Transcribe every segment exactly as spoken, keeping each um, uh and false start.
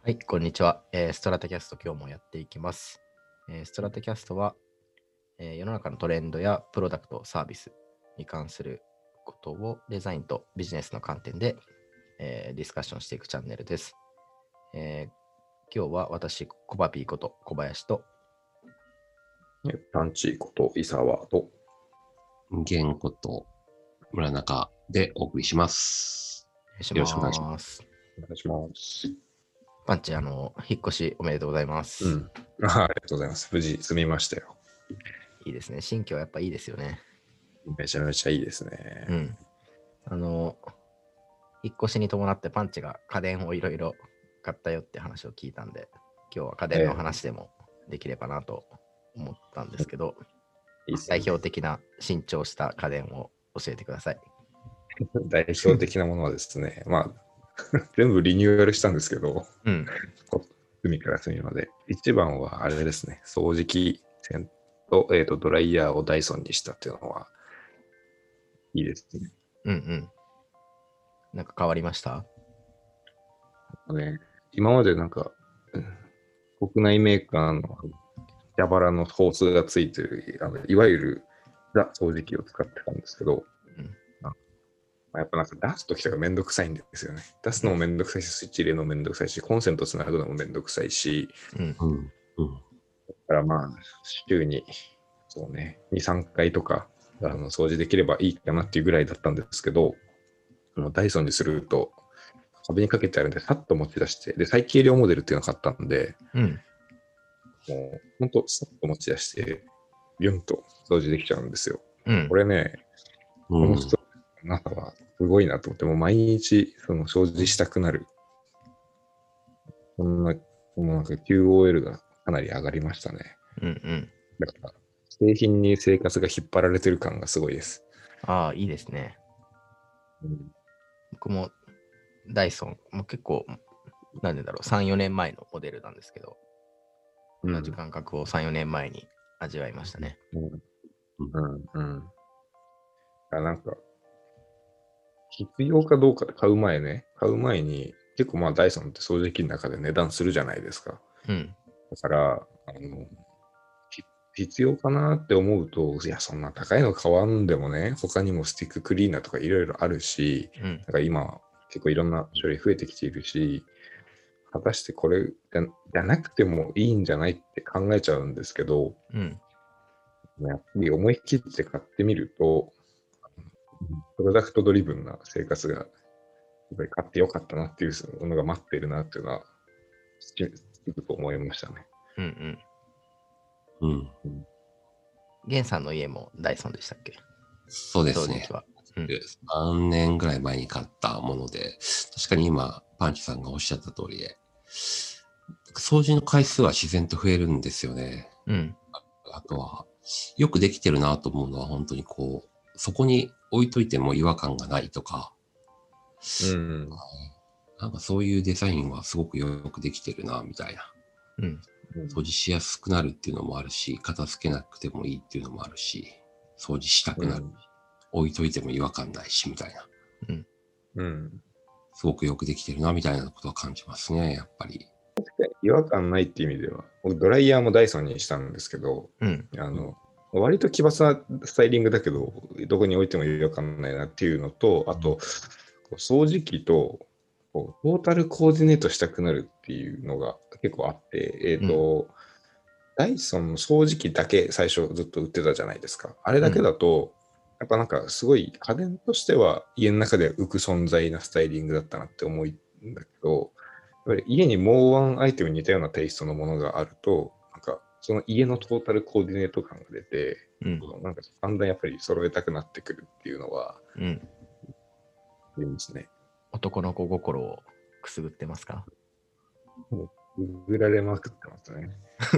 はい、こんにちは。えーストラテキャスト今日もやっていきます。えーストラテキャストは、えー世の中のトレンドやプロダクト、サービスに関することをデザインとビジネスの観点で、えーディスカッションしていくチャンネルです。えー今日は私、コバピーこと小林と、 パンチこと伊沢と、 言語と村中でお送りします。 お願いしよろしくお願いしま。 ますお願いします。 パンチ、あの、引っ越しおめでとうございます。 うん。あありがとうございます。無事済みましたよ。 いいですね。新居はやっぱいいですよね。 めちゃめちゃいいですね。 うん。あの、引っ越しに伴ってパンチが家電をいろいろ買ったよって話を聞いたんで、今日は家電の話でもできればなと思ったんですけど、 いいっすね代表的な新調した家電を教えてください。 代表的なものはですね、まあ、全部リニューアルしたんですけど、 うん。 隅から隅まで。一番はあれですね、掃除機線と、えーとドライヤーをダイソンにしたっていうのは、いいですね。 うんうん。なんか変わりました？ ね今までなんか、うん国内メーカーの蛇腹のホースがついてる、あのいわゆるザ掃除機を使ってたんですけど、 うんあやっぱなんか出すときとかめんどくさいんですよね。出すのもめんどくさいし、スイッチ入れるのもめんどくさいし、コンセントつなぐのもめんどくさいし、 うんうん。うん。 だからまあ、週に、そうね、に、さんかいとか、あの掃除できればいいかなっていうぐらいだったんですけど、もうダイソンにすると、壁にかけてあるんで、さっと持ち出して、で、最軽量モデルっていうのを買ったんで、 うんもう、ほんと、さっと持ち出して、ビュンと掃除できちゃうんですよ。 うんこれね、こうんの人、あなたはすごいなと思って、もう毎日、その掃除したくなる。こんな、このなんか キューオーエル がかなり上がりましたね。 うんうんだから、製品に生活が引っ張られてる感がすごいです。 ああ、いいですね。 うん僕もダイソン、もう結構、なんでだろう、さん、よねんまえのモデルなんですけど、同じ感覚をさん、よねんまえに味わいましたね。 うん。うん。うん。あなんか、必要かどうかで買う前ね、買う前に、結構まあダイソンって掃除機の中で値段するじゃないですか。 うんだから、あの、ひ必要かなって思うと、いや、そんな高いの買わんでもね、他にもスティッククリーナーとかいろいろあるし、 うんなんか今、結構いろんな種類増えてきているし、果たしてこれじゃじゃなくてもいいんじゃないって考えちゃうんですけど、 うんやっぱり思い切って買ってみると、プロダクトドリブンな生活が、やっぱり買ってよかったなっていうものが待ってるなっていうのは、つくと思いましたね。 うんうんうん。 ゲンさんの家もダイソンでしたっけ？ そうですね掃除機。は。うんさんねんぐらい前に買ったもので、確かに今、パンチさんがおっしゃった通りで、掃除の回数は自然と増えるんですよね。 うんあとは、よくできてるなと思うのは本当にこう、そこに置いといても違和感がないとか、 うん。 なんかそういうデザインはすごくよくできてるな、みたいな。 うん掃除しやすくなるっていうのもあるし、片付けなくてもいいっていうのもあるし、掃除したくなる。置いといても違和感ないし、みたいな。 うんうん。 すごくよくできてるな、みたいなことは感じますね、やっぱり。 違和感ないっていう意味では、僕ドライヤーもダイソンにしたんですけど、 うんあの、割と奇抜なスタイリングだけど、どこに置いても違和感ないなっていうのと、あと、こう掃除機とこうトータルコーディネートしたくなるっていうのが結構あって、えっ、と、ダイソンの掃除機だけ最初ずっと売ってたじゃないですか。あれだけだと、やっぱなんかすごい家電としては家の中で浮く存在なスタイリングだったなって思うんだけど、やっぱり家にもうワンアイテムに似たようなテイストのものがあると、なんかその家のトータルコーディネート感が出て、 うんなんかだんだんやっぱり揃えたくなってくるっていうのはうんありますね。 男の子心をくすぐってますか？ 売られまくってますね。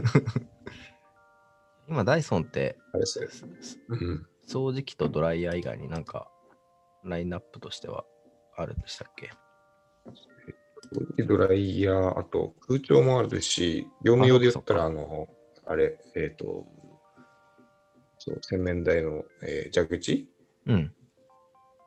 今ダイソンってあれですよ。うん。 掃除機とドライヤー以外になんかラインナップとしてはあるんでしたっけ？ ドライヤー、あと空調もあるし、業務用で言ったら、 ああの、あれ、えっ、と、そう洗面台の、えー蛇口うん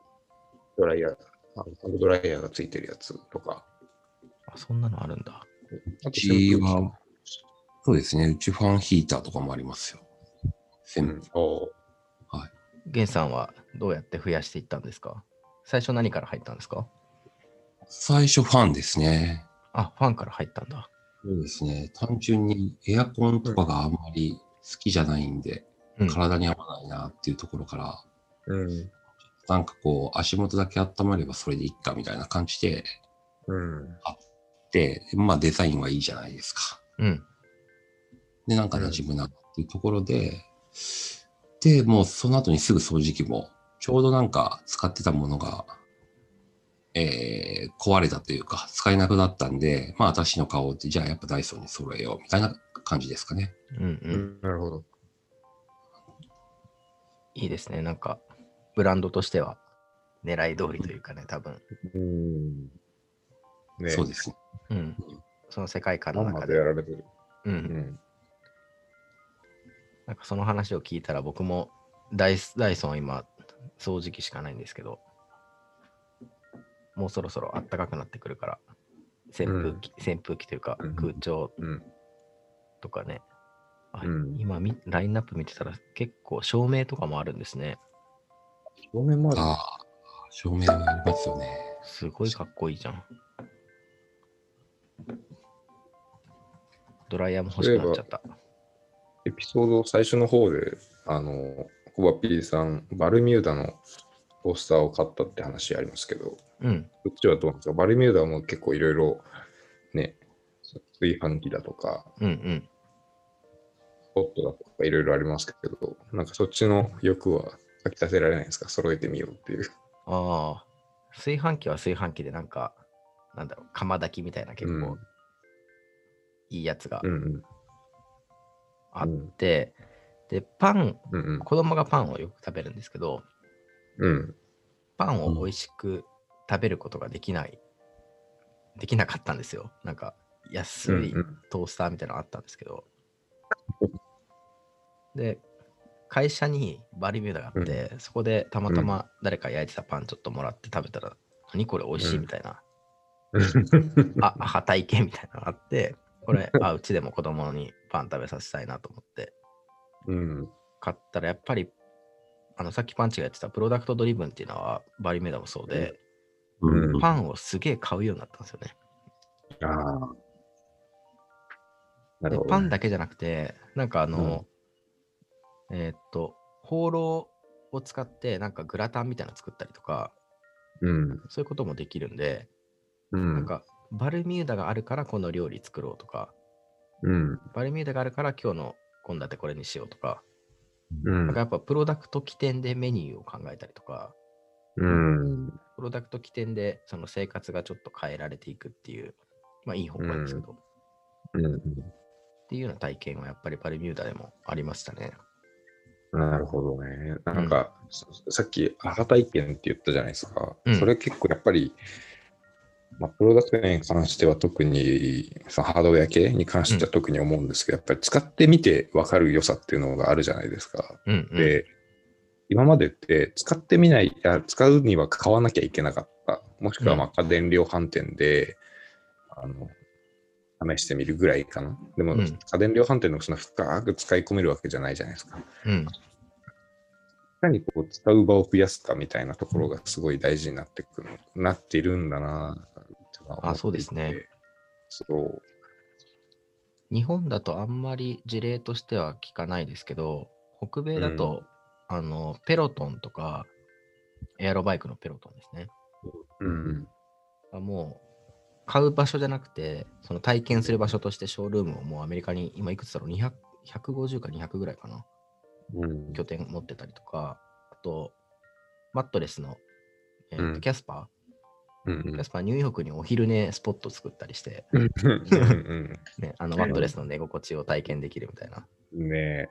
ドライヤー、あのハンドドライヤーがついてるやつとか、 あそんなのあるんだ。 あとうちは、そうですね。うちファンヒーターとかもありますよ。 扇扇風機うんあはい。 ゲンさんはどうやって増やしていったんですか？最初何から入ったんですか？ 最初ファンですね。 あ、ファンから入ったんだ。 そうですね。単純にエアコンとかがあんまり好きじゃないんで、 うん。 体に合わないなっていうところから、 うん。 なんかこう、足元だけ温まればそれでいいかみたいな感じで、 うん。 で、まあデザインはいいじゃないですか。 うん。 で、なんか馴染むなっていうところで、で、もうその後にすぐ掃除機も、ちょうどなんか使ってたものが、えー、壊れたというか、使えなくなったんで、まあ私の顔って、じゃあやっぱダイソーに揃えようみたいな感じですかね。 うん。う。 うんん。なるほど。 いいですね。なんか、ブランドとしては狙い通りというかね、多分。 うん。ねそうですね。 うん。その世界観の何ま中で。 でやられてる。 う。 うんん。 なんかその話を聞いたら僕もダイスダイソンは今掃除機しかないんですけど、もうそろそろ暖かくなってくるから、扇風機、扇風機というかうん空調うん。 とかね。あうん今み、ラインナップ見てたら結構照明とかもあるんですね。 表面もある。 ああ、照明がありますよね。 すごいかっこいいじゃん。ドライヤーも欲しくなっちゃった。 エピソード最初の方で、あの、コバピーさん、バルミューダのトースターを買ったって話ありますけど、 うん。 こっちはどうなんですか？バルミューダも結構いろいろね、炊飯器だとか、 うんうん。 ポットだとかいろいろありますけど、なんかそっちの欲はかきたせられないですか？揃えてみようっていう。 ああ。炊飯器は炊飯器でなんか、なんだろう、釜炊きみたいな結構いいやつがうんうんあって、で、パン、 うんうん子供がパンをよく食べるんですけど、 うんパンを美味しく食べることができない、できなかったんですよ。なんか安いうんうんトースターみたいなのあったんですけど。で、会社にバルミューダがあって、そこでたまたま誰か焼いてたパンちょっともらって食べたら、何これ美味しいみたいな、あ、は体験みたいなのがあって、これ、あ、うちでも子供にパン食べさせたいなと思ってうん買ったら、やっぱり、あの、さっきパンチが言ってたプロダクトドリブンっていうのはバルミューダもそうで、 うんパンをすげえ買うようになったんですよね。 ああ。なるで、 ほど。 パンだけじゃなくて、なんかあの、えーっと、ホーローを使って、なんかグラタンみたいなの作ったりとか、 うん。 そういうこともできるんで、 うん。 なんか、バルミューダがあるからこの料理作ろうとか、 うん。 バルミューダがあるから今日の献立これにしようとか、 うんなんかやっぱプロダクト起点でメニューを考えたりとか、 うん。 プロダクト起点でその生活がちょっと変えられていくっていう、まあいい方向ですけど、 うん。 っていうような体験はやっぱりバルミューダでもありましたね。 なるほどね。なんか、ささっき、アハ体験って言ったじゃないですか。 うんそれ結構やっぱり、まあ、プロダクトに関しては特に、そのハードウェア系に関しては特に思うんですけど、やっぱり使ってみて分かる良さっていうのがあるじゃないですか。 うんうん、 で、今までって使ってみない、いや使うには買わなきゃいけなかった。もしくはまあ家電量販店で、あの、試してみるぐらいかな。でも、 うん家電量販店のその深く使い込めるわけじゃないじゃないですか。 うん、 いかにこう使う場を増やすかみたいなところがすごい大事になってくる、なっているんだなぁとは思っていて。 あ、そうですね。 そう。 日本だとあんまり事例としては聞かないですけど、北米だと、あの、ペロトンとか、エアロバイクのペロトンですね。 うん。 もう、買う場所じゃなくて、その体験する場所としてショールームをもうアメリカに今いくつだろう、にひゃく、ひゃくごじゅうかにひゃくぐらいかな。 うん。 拠点持ってたりとか、あと、マットレスの、えーとうんキャスパうんー、キャスパーニューヨークにお昼寝スポット作ったりして、 うんうんね、あのマットレスの寝心地を体験できるみたいな。 うん。ね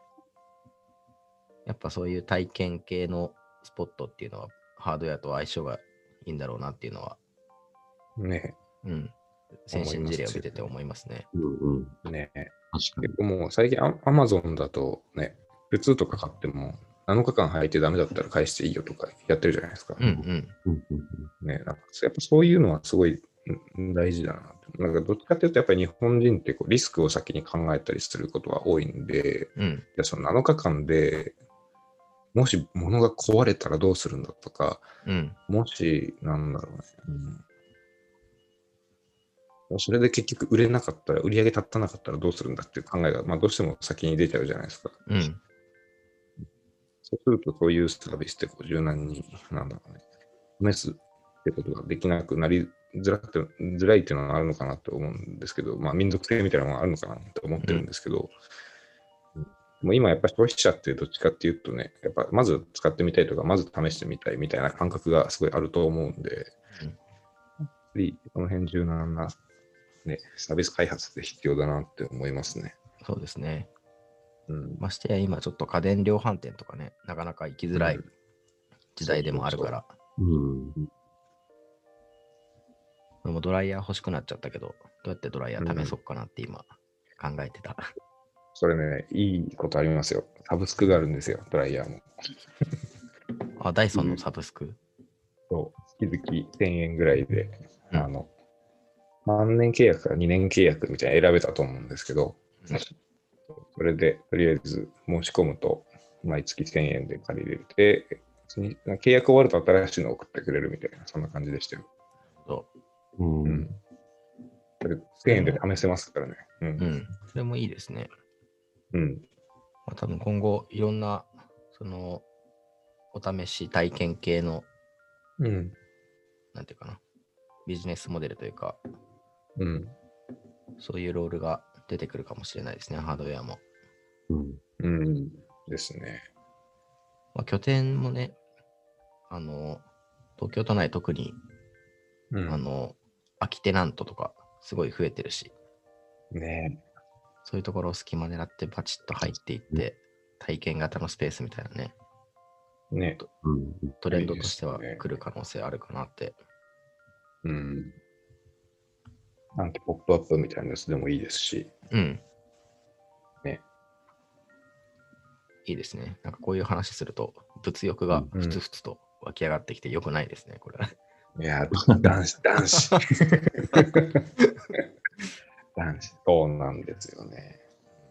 やっぱそういう体験系のスポットっていうのはハードウェアと相性がいいんだろうなっていうのは、 え。ねうん、先進事例を見てて思いますね。 うんうん。 え。ねえ。 確かに結。構もう最近アアマゾンだとね、普通とか買ってもなのかかん履いてダメだったら返していいよとかやってるじゃないですか。 うんうん。 うんうんうんね、なんかやっぱそういうのはすごいうん大事だなってなんかどっちかっていうと、やっぱり日本人ってこうリスクを先に考えたりすることが多いんで、 うん。 いやそのなのかかんでもし物が壊れたらどうするんだとか、 うん。 もし、なんだろうね、うん、それで結局売れなかったら、売り上げ立たなかったらどうするんだっていう考えが、まあ、どうしても先に出ちゃうじゃないですか。 うん。 そうすると、そういうサービスってこう柔軟に、なんだろうね、試すってことができなくなりづらくてづらいっていうのはあるのかなと思うんですけど、まあ、民族性みたいなのがあるのかなと思ってるんですけど、うん、もう今やっぱり消費者ってどっちかっていうとね、やっぱまず使ってみたいとか、まず試してみたいみたいな感覚がすごいあると思うんで、 うん、 やっぱりこの辺柔軟な、ね、サービス開発って必要だなって思いますね。 そうですね。 うん、 ましてや今ちょっと家電量販店とかね、なかなか行きづらい時代でもあるから。 うん。 俺もドライヤー欲しくなっちゃったけど、どうやってドライヤー試そうかなって今考えてた。 それね、いいことありますよ。サブスクがあるんですよ、ドライヤーも。 あ、ダイソンのサブスク、 そう、月々せんえんぐらいで、 うん、 あの、万年契約からにねん契約みたいな選べたと思うんですけど、 うん、 それでとりあえず申し込むと、毎月せんえんで借りれて、契約終わると新しいのを送ってくれるみたいな、そんな感じでしたよ。 そう。 うんん。それせんえんで試せますからね。うう。うんん。それもいいですね。 うん。 まあ、多分今後いろんな、その、お試し体験系の、 うん。 なんていうかな、ビジネスモデルというか、 うん。 そういうロールが出てくるかもしれないですね、ハードウェアも。 うん。 うん。ですね。 まあ、拠点もね、あの、東京都内特に、 うん、 あの、空きテナントとかすごい増えてるし、 ねそういうところを隙間狙ってバチッと入っていって、体験型のスペースみたいなね、 え。ねうん。 トレンドとしてはいいですね来る可能性あるかなって。 うん。なんてポップアップみたいなやつでもいいですし。 うん。 ね。 いいですね。なんかこういう話すると、物欲がふつふつと湧き上がってきて良くないですね、これ。 いや、男子、男子。男子、そうなんですよね。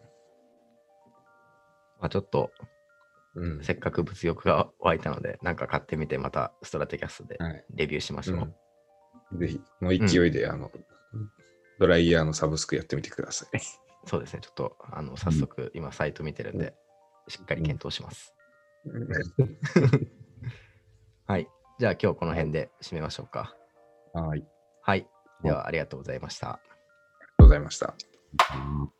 まあちょっと、 うん。 せっかく物欲が湧いたので、なんか買ってみて、またストラテキャストではい。 レビューしましょう。 うん、ぜひ、この勢いで、あの、ドライヤーのサブスクやってみてください。 そうですね。ちょっと、あの、早速、今サイト見てるんで、しっかり検討します。はい。じゃあ今日この辺で締めましょうか。 はい。ありはい。では、ありがとうございました。 がとうございました。 うん